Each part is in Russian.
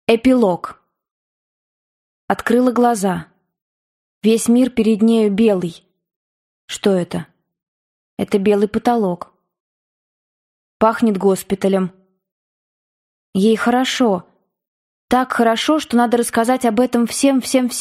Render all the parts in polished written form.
Эпилог. Открыла глаза. Весь мир перед нею белый. Что это? Это белый потолок. Пахнет госпиталем. Ей хорошо. Так хорошо, что надо рассказать об этом всем.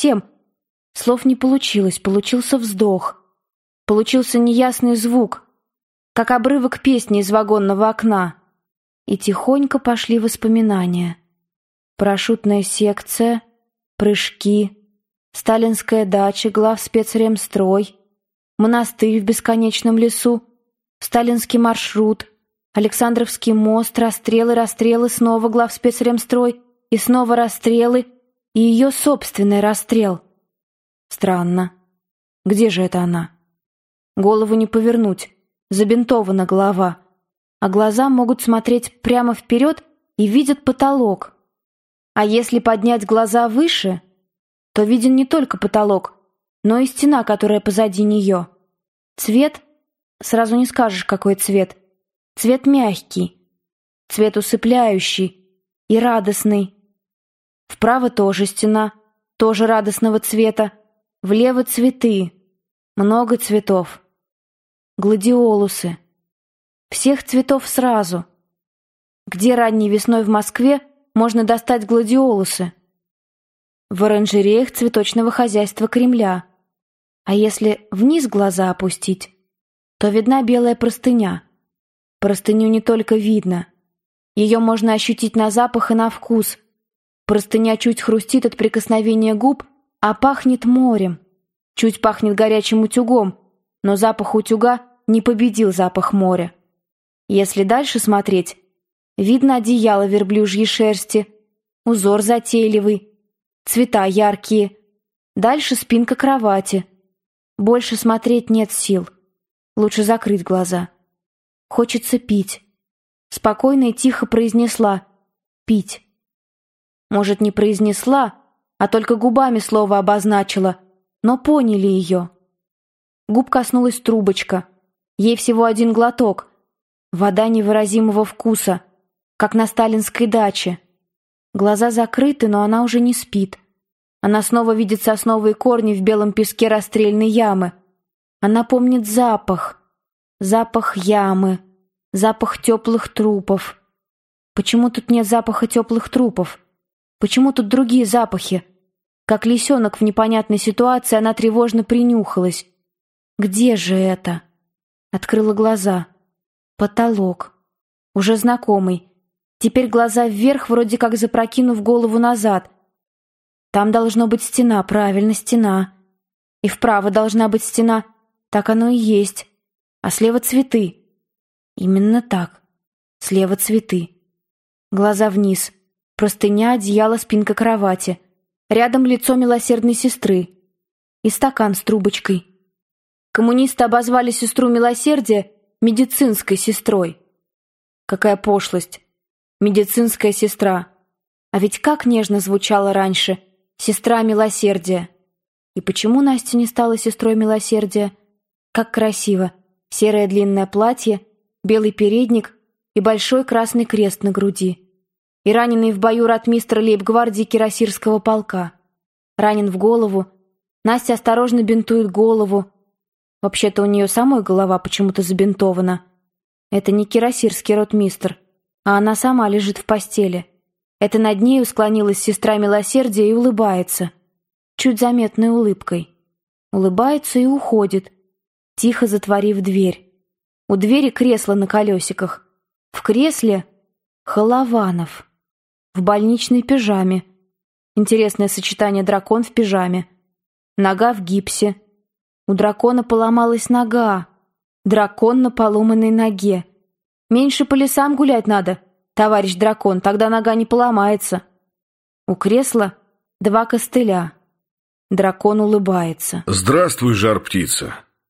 Слов не получилось, получился вздох. Получился неясный звук, как обрывок песни из вагонного окна. И тихонько пошли воспоминания. Парашютная секция, прыжки, сталинская дача, главспецремстрой, монастырь в бесконечном лесу, сталинский маршрут, Александровский мост, расстрелы, снова главспецремстрой, и снова расстрелы, и ее собственный расстрел. Странно. Где же это она? Голову не повернуть, забинтована голова, а глаза могут смотреть прямо вперед и видят потолок. А если поднять глаза выше, то виден не только потолок, но и стена, которая позади нее. Цвет? Сразу не скажешь, какой цвет. Цвет мягкий, цвет усыпляющий и радостный. Вправо тоже стена, тоже радостного цвета. Влево цветы, много цветов. Гладиолусы. Всех цветов сразу. Где ранней весной в Москве можно достать гладиолусы? В оранжереях цветочного хозяйства Кремля. А если вниз глаза опустить, то видна белая простыня. Простыню не только видно. Ее можно ощутить на запах и на вкус. Простыня чуть хрустит от прикосновения губ, а пахнет морем. Чуть пахнет горячим утюгом, но запах утюга не победил запах моря. Если дальше смотреть, видно одеяло верблюжьей шерсти, узор затейливый, цвета яркие. Дальше спинка кровати. Больше смотреть нет сил. Лучше закрыть глаза. Хочется пить. Спокойно и тихо произнесла «пить». Может, не произнесла, а только губами слово обозначила, но поняли ее. Губ коснулась трубочка. Ей всего один глоток. Вода невыразимого вкуса, как на сталинской даче. Глаза закрыты, но она уже не спит. Она снова видит сосновые корни в белом песке расстрельной ямы. Она помнит запах. Запах ямы. Запах теплых трупов. Почему тут нет запаха теплых трупов? Почему тут другие запахи? Как лисенок в непонятной ситуации, она тревожно принюхалась. Где же это? Открыла глаза. Потолок. Уже знакомый. Теперь глаза вверх, вроде как запрокинув голову назад. Там должно быть стена, правильно, стена. И вправо должна быть стена. Так оно и есть. А слева цветы. Именно так. Слева цветы. Глаза вниз. Простыня, одеяло, спинка кровати. Рядом лицо милосердной сестры. И стакан с трубочкой. Коммунисты обозвали сестру милосердия медицинской сестрой. Какая пошлость. Медицинская сестра. А ведь как нежно звучало раньше «сестра милосердия». И почему Настя не стала сестрой милосердия? Как красиво. Серое длинное платье, белый передник и большой красный крест на груди. И раненый в бою ротмистр лейб-гвардии кирасирского полка. Ранен в голову. Настя осторожно бинтует голову. Вообще-то у нее самой голова почему-то забинтована. Это не кирасирский ротмистр, а она сама лежит в постели. Это над нею склонилась сестра милосердия и улыбается. Чуть заметной улыбкой. Улыбается и уходит, тихо затворив дверь. У двери кресло на колесиках. В кресле Холованов. В больничной пижаме. Интересное сочетание дракон в пижаме. Нога в гипсе. У дракона поломалась нога. Дракон на поломанной ноге. Меньше по лесам гулять надо, товарищ дракон, тогда нога не поломается. У кресла 2 костыля. Дракон улыбается. «Здравствуй, жар-птица!»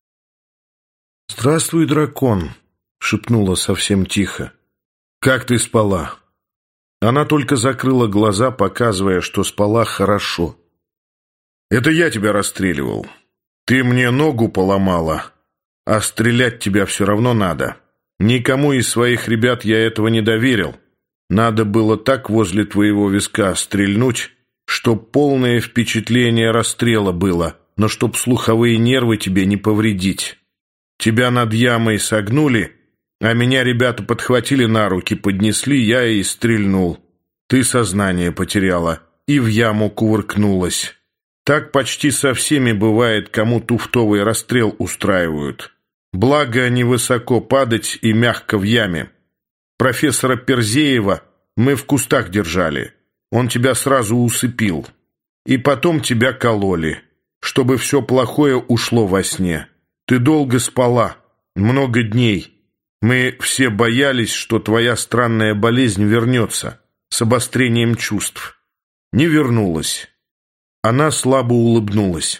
«Здравствуй, дракон!» — шепнула совсем тихо. «Как ты спала?» Она только закрыла глаза, показывая, что спала хорошо. «Это я тебя расстреливал. Ты мне ногу поломала, а стрелять тебя все равно надо. Никому из своих ребят я этого не доверил. Надо было так возле твоего виска стрельнуть, чтоб полное впечатление расстрела было, но чтоб слуховые нервы тебе не повредить. Тебя над ямой согнули, а меня ребята подхватили на руки, поднесли, я и стрельнул. Ты сознание потеряла и в яму кувыркнулась. Так почти со всеми бывает, кому туфтовый расстрел устраивают. Благо невысоко падать и мягко в яме. Профессора Перзеева мы в кустах держали. Он тебя сразу усыпил. И потом тебя кололи, чтобы все плохое ушло во сне. Ты долго спала, много дней. Мы все боялись, что твоя странная болезнь вернется с обострением чувств. Не вернулась. Она слабо улыбнулась.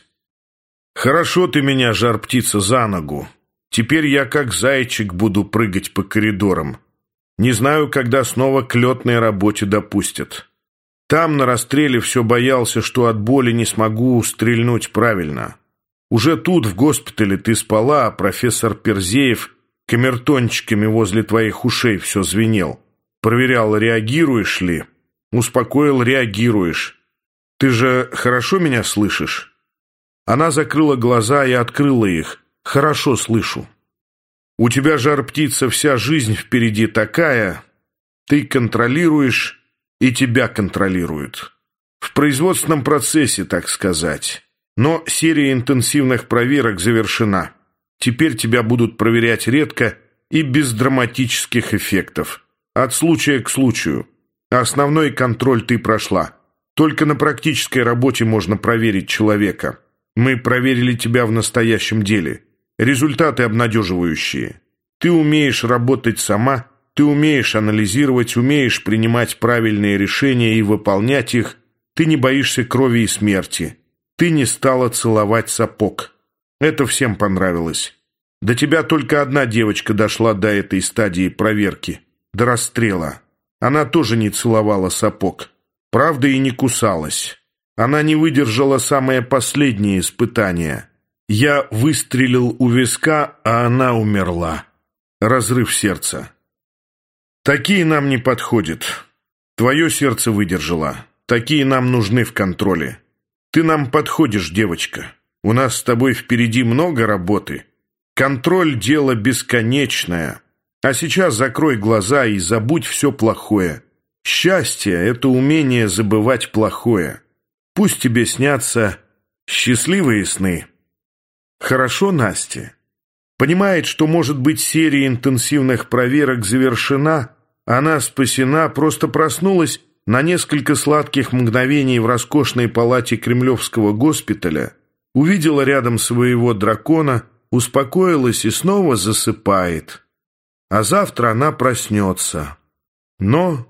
«Хорошо ты меня, жар-птица, за ногу. Теперь я как зайчик буду прыгать по коридорам. Не знаю, когда снова к летной работе допустят. Там на расстреле все боялся, что от боли не смогу стрельнуть правильно. Уже тут, в госпитале, ты спала, а профессор Перзеев камертончиками возле твоих ушей все звенел. Проверял, реагируешь ли. Успокоил, реагируешь. Ты же хорошо меня слышишь?» Она закрыла глаза и открыла их. «Хорошо слышу. У тебя, жар-птица, вся жизнь впереди такая. Ты контролируешь, и тебя контролируют. В производственном процессе, так сказать. Но серия интенсивных проверок завершена. Теперь тебя будут проверять редко и без драматических эффектов. От случая к случаю. Основной контроль ты прошла. Только на практической работе можно проверить человека. Мы проверили тебя в настоящем деле. Результаты обнадеживающие. Ты умеешь работать сама, ты умеешь анализировать, умеешь принимать правильные решения и выполнять их. Ты не боишься крови и смерти. Ты не стала целовать сапог. Это всем понравилось. До тебя только одна девочка дошла до этой стадии проверки, до расстрела. Она тоже не целовала сапог. Правда, и не кусалась. Она не выдержала самое последнее испытание. Я выстрелил у виска, а она умерла. Разрыв сердца. Такие нам не подходят. Твое сердце выдержало. Такие нам нужны в контроле. Ты нам подходишь, девочка. У нас с тобой впереди много работы. Контроль – дело бесконечное. А сейчас закрой глаза и забудь все плохое. Счастье – это умение забывать плохое. Пусть тебе снятся счастливые сны. Хорошо, Настя? Понимает, что, может быть, серия интенсивных проверок завершена, она спасена, просто проснулась на несколько сладких мгновений в роскошной палате Кремлевского госпиталя, увидела рядом своего дракона, успокоилась и снова засыпает. А завтра она проснется. Но,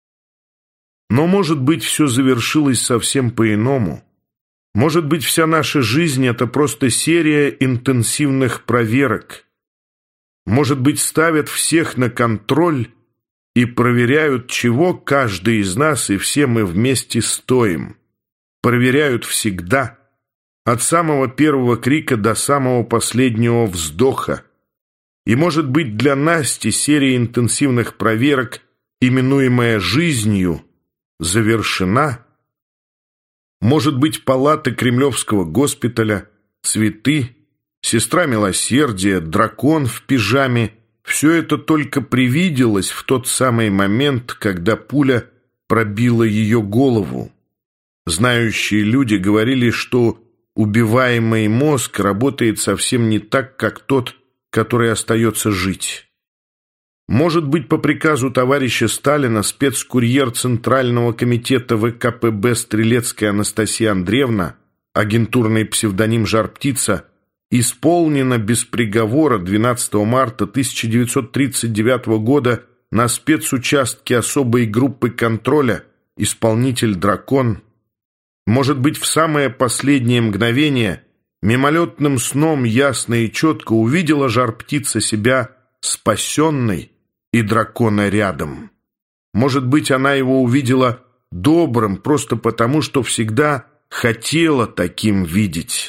может быть, все завершилось совсем по-иному. Может быть, вся наша жизнь – это просто серия интенсивных проверок. Может быть, ставят всех на контроль и проверяют, чего каждый из нас и все мы вместе стоим. Проверяют всегда, от самого первого крика до самого последнего вздоха. И, может быть, для Насти серия интенсивных проверок, именуемая жизнью, завершена. Может быть, палата Кремлевского госпиталя, цветы, сестра милосердия, дракон в пижаме – все это только привиделось в тот самый момент, когда пуля пробила ее голову. Знающие люди говорили, что убиваемый мозг работает совсем не так, как тот, который остается жить. Может быть, по приказу товарища Сталина спецкурьер Центрального комитета ВКПБ Стрелецкая Анастасия Андреевна, агентурный псевдоним «Жар-птица», исполнена без приговора 12 марта 1939 года на спецучастке особой группы контроля исполнитель «Дракон». Может быть, в самое последнее мгновение мимолетным сном ясно и четко увидела жар-птица себя спасенной и дракона рядом. Может быть, она его увидела добрым просто потому, что всегда хотела таким видеть.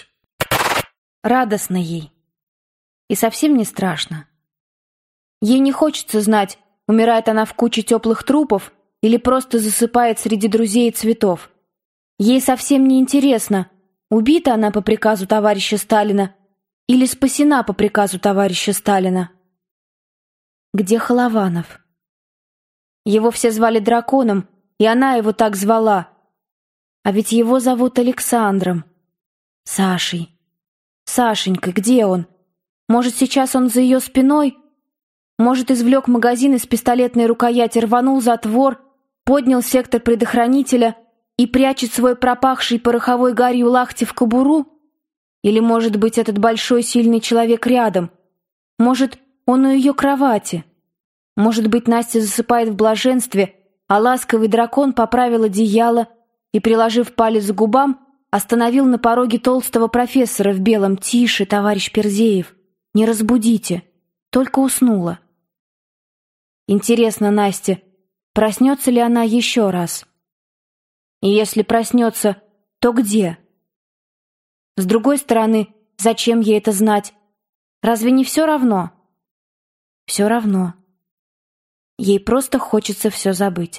Радостно ей. И совсем не страшно. Ей не хочется знать, умирает она в куче теплых трупов или просто засыпает среди друзей и цветов. Ей совсем не интересно, убита она по приказу товарища Сталина или спасена по приказу товарища Сталина. Где Холованов? Его все звали Драконом, и она его так звала. А ведь его зовут Александром. Сашей. Сашенька, где он? Может, сейчас он за ее спиной? Может, извлек магазин из пистолетной рукояти, рванул затвор, поднял сектор предохранителя и прячет свой пропахший пороховой гарью лахти в кобуру? Или, может быть, этот большой сильный человек рядом? Может, он у ее кровати? Может быть, Настя засыпает в блаженстве, а ласковый дракон поправил одеяло и, приложив палец к губам, остановил на пороге толстого профессора в белом. «Тише, товарищ Перзеев, не разбудите, только уснула». Интересно, Насте, проснется ли она еще раз? И если проснется, то где? С другой стороны, зачем ей это знать? Разве не все равно? Все равно. Ей просто хочется все забыть.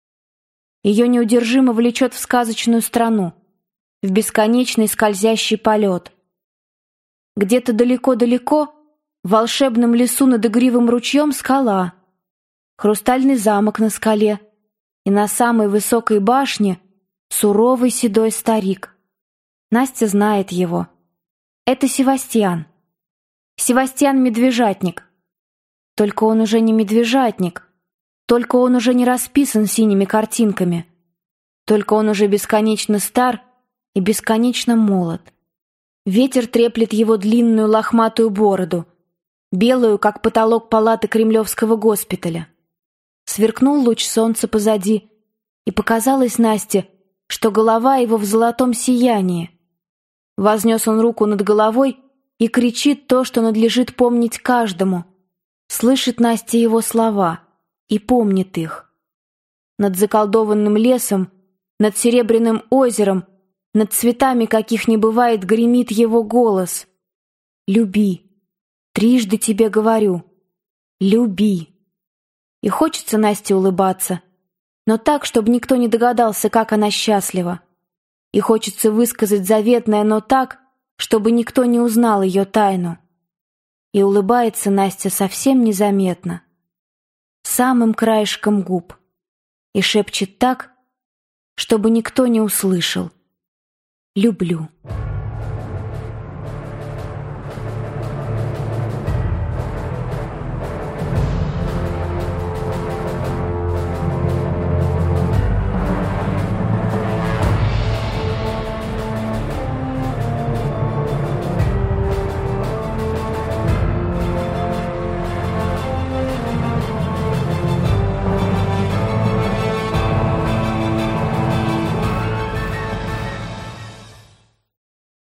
Ее неудержимо влечет в сказочную страну, в бесконечный скользящий полет. Где-то далеко-далеко, в волшебном лесу над игривым ручьем скала, хрустальный замок на скале, и на самой высокой башне суровый седой старик. Настя знает его. Это Севастьян. Севастьян-медвежатник. Только он уже не медвежатник, только он уже не расписан синими картинками, только он уже бесконечно стар и бесконечно молод. Ветер треплет его длинную лохматую бороду, белую, как потолок палаты Кремлевского госпиталя. Сверкнул луч солнца позади, и показалось Насте, что голова его в золотом сиянии. Вознес он руку над головой и кричит то, что надлежит помнить каждому. Слышит Настя его слова и помнит их. Над заколдованным лесом, над серебряным озером, над цветами, каких не бывает, гремит его голос. «Люби, трижды тебе говорю, люби». И хочется Насте улыбаться, но так, чтобы никто не догадался, как она счастлива. И хочется высказать заветное, но так, чтобы никто не узнал ее тайну. И улыбается Настя совсем незаметно, самым краешком губ, и шепчет так, чтобы никто не услышал: «Люблю».